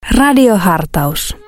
Radiohartaus.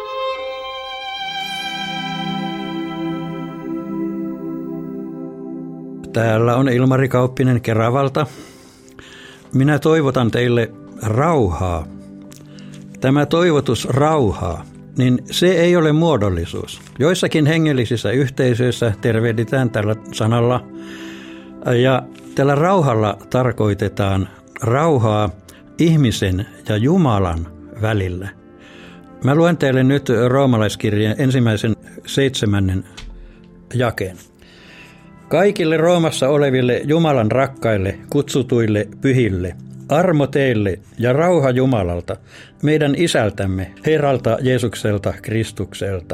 Täällä on Ilmari Kauppinen Keravalta. Minä toivotan teille rauhaa. Tämä toivotus rauhaa, niin se ei ole muodollisuus. Joissakin hengellisissä yhteisöissä tervehditään tällä sanalla. Ja tällä rauhalla tarkoitetaan rauhaa ihmisen ja Jumalan välillä. Mä luen teille nyt Roomalaiskirjeen 7. jakeen. Kaikille Roomassa oleville Jumalan rakkaille, kutsutuille pyhille, armo teille ja rauha Jumalalta, meidän Isältämme, Herralta Jeesukselta Kristukselta.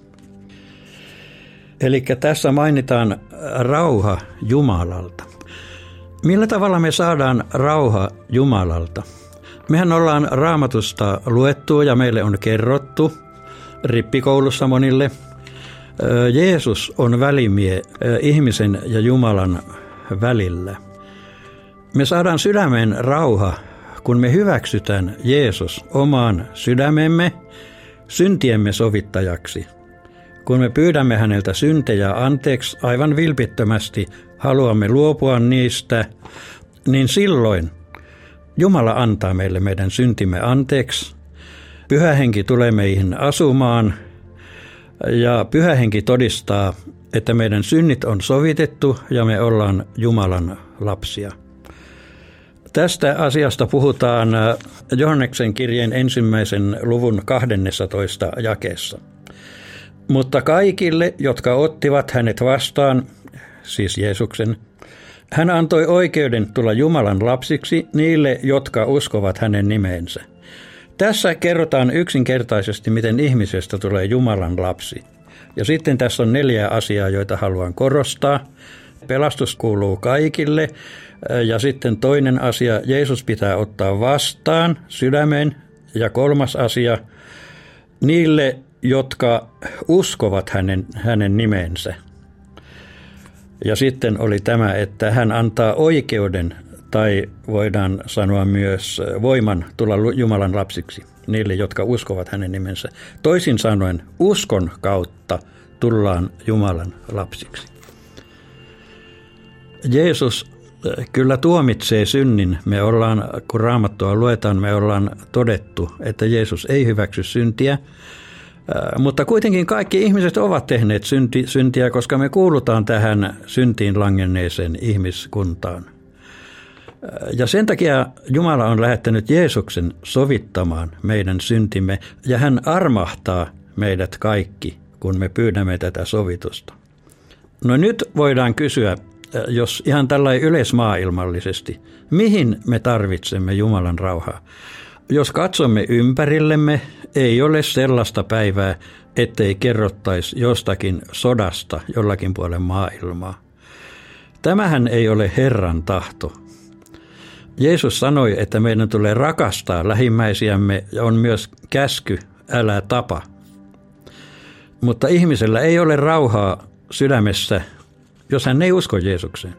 Eli tässä mainitaan rauha Jumalalta. Millä tavalla me saadaan rauha Jumalalta? Mehän ollaan Raamatusta luettu ja meille on kerrottu rippikoulussa monille. Jeesus on välimie ihmisen ja Jumalan välillä. Me saadaan sydämeen rauha, kun me hyväksytään Jeesus omaan sydämemme syntiemme sovittajaksi. Kun me pyydämme häneltä syntejä anteeksi aivan vilpittömästi, haluamme luopua niistä, niin silloin Jumala antaa meille meidän syntimme anteeksi. Pyhä Henki tulee meihin asumaan ja Pyhä Henki todistaa, että meidän synnit on sovitettu ja me ollaan Jumalan lapsia. Tästä asiasta puhutaan Johanneksen kirjeen 1. luvun 12. jakeessa. Mutta kaikille, jotka ottivat hänet vastaan, siis Jeesuksen, hän antoi oikeuden tulla Jumalan lapsiksi niille, jotka uskovat hänen nimeensä. Tässä kerrotaan yksinkertaisesti, miten ihmisestä tulee Jumalan lapsi. Ja sitten tässä on 4 asiaa, joita haluan korostaa. Pelastus kuuluu kaikille. Ja sitten toinen asia, Jeesus pitää ottaa vastaan sydämeen. Ja 3. asia, niille, jotka uskovat hänen nimensä. Ja sitten oli tämä, että hän antaa oikeuden, tai voidaan sanoa myös voiman tulla Jumalan lapsiksi, niille, jotka uskovat hänen nimensä. Toisin sanoen, uskon kautta tullaan Jumalan lapsiksi. Jeesus kyllä tuomitsee synnin. Me ollaan, kun Raamattua luetaan, me ollaan todettu, että Jeesus ei hyväksy syntiä. Mutta kuitenkin kaikki ihmiset ovat tehneet syntiä, koska me kuulutaan tähän syntiin langenneeseen ihmiskuntaan. Ja sen takia Jumala on lähettänyt Jeesuksen sovittamaan meidän syntimme, ja hän armahtaa meidät kaikki, kun me pyydämme tätä sovitusta. No nyt voidaan kysyä, jos ihan tällainen yleismaailmallisesti, mihin me tarvitsemme Jumalan rauhaa? Jos katsomme ympärillemme, ei ole sellaista päivää, ettei kerrottaisi jostakin sodasta jollakin puolen maailmaa. Tämähän ei ole Herran tahto. Jeesus sanoi, että meidän tulee rakastaa lähimmäisiämme ja on myös käsky, älä tapa. Mutta ihmisellä ei ole rauhaa sydämessä, jos hän ei usko Jeesukseen.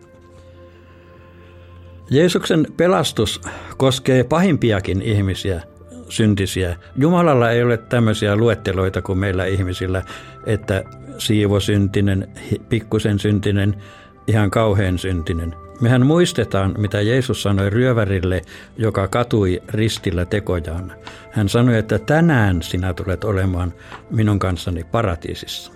Jeesuksen pelastus koskee pahimpiakin ihmisiä, syntisiä. Jumalalla ei ole tämmöisiä luetteloita kuin meillä ihmisillä, että siivosyntinen, pikkusen syntinen, ihan kauhean syntinen. Mehän muistetaan, mitä Jeesus sanoi ryövärille, joka katui ristillä tekojaan. Hän sanoi, että tänään sinä tulet olemaan minun kanssani paratiisissa.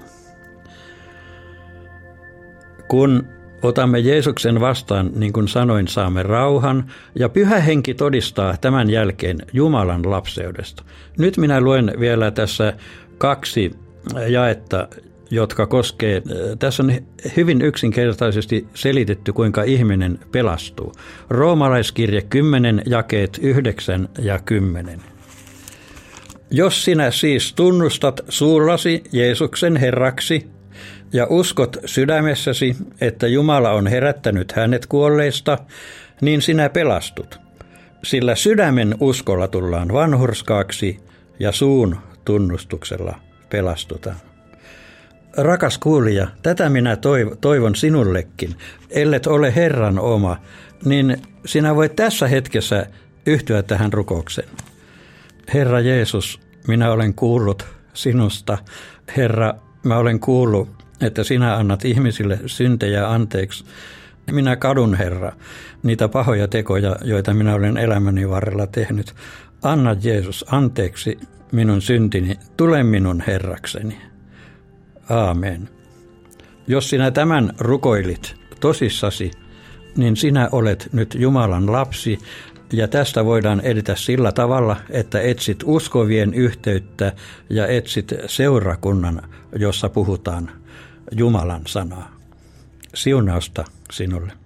Kun otamme Jeesuksen vastaan, niin kuin sanoin, saamme rauhan, ja Pyhä Henki todistaa tämän jälkeen Jumalan lapseudesta. Nyt minä luen vielä tässä 2 jaetta, jotka koskee, tässä on hyvin yksinkertaisesti selitetty, kuinka ihminen pelastuu. Roomalaiskirje 10, jakeet 9 ja 10. Jos sinä siis tunnustat suullasi Jeesuksen Herraksi ja uskot sydämessäsi, että Jumala on herättänyt hänet kuolleista, niin sinä pelastut. Sillä sydämen uskolla tullaan vanhurskaaksi ja suun tunnustuksella pelastutaan. Rakas kuulija, tätä minä toivon sinullekin. Ellet ole Herran oma, niin sinä voit tässä hetkessä yhtyä tähän rukoukseen. Herra Jeesus, minä olen kuullut sinusta. Herra, mä olen kuullut, että sinä annat ihmisille syntejä anteeksi. Minä kadun, Herra, niitä pahoja tekoja, joita minä olen elämäni varrella tehnyt. Anna, Jeesus, anteeksi minun syntini, tule minun Herrakseni. Aamen. Jos sinä tämän rukoilit tosissasi, niin sinä olet nyt Jumalan lapsi, ja tästä voidaan edetä sillä tavalla, että etsit uskovien yhteyttä ja etsit seurakunnan, jossa puhutaan Jumalan sanaa. Siunausta sinulle.